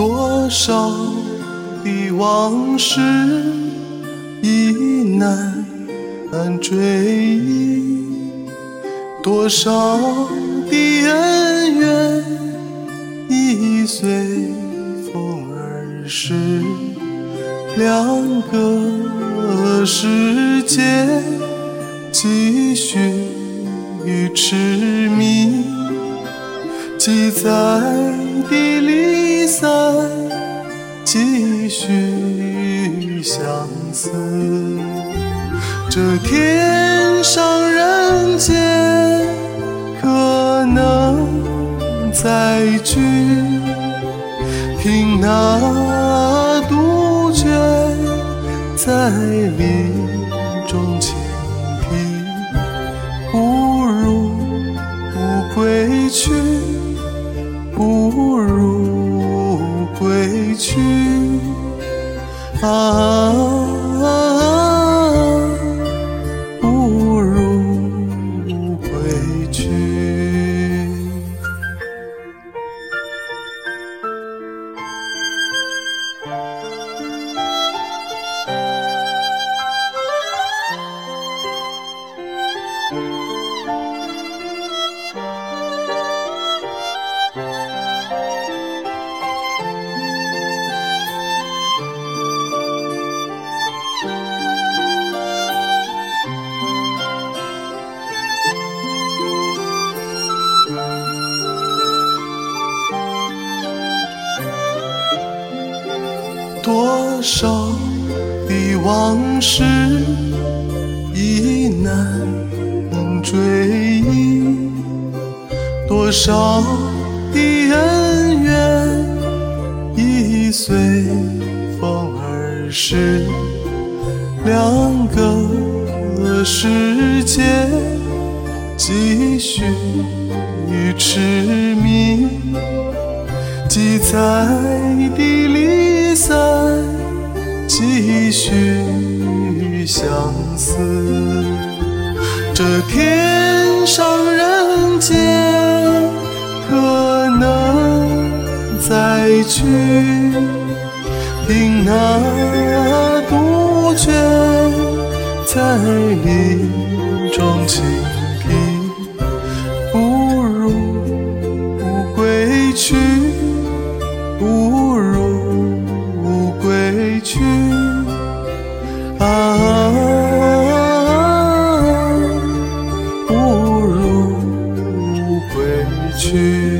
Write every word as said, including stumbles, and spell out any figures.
多少的往事已难追忆，多少的恩怨已随风而逝，两个世界继续痴迷，记载的离散继续相思，这天上人间可能再聚，听那杜鹃在林中倾听，不如不归去，不如归去啊，不如归去。多少的往事已难追忆，多少的恩怨已随风而逝，两个世界继续痴迷，记载的离散继续相思，这天上人间可能再聚，听那杜鹃在林中倾听，不如不归去，不如归去啊，不如归去。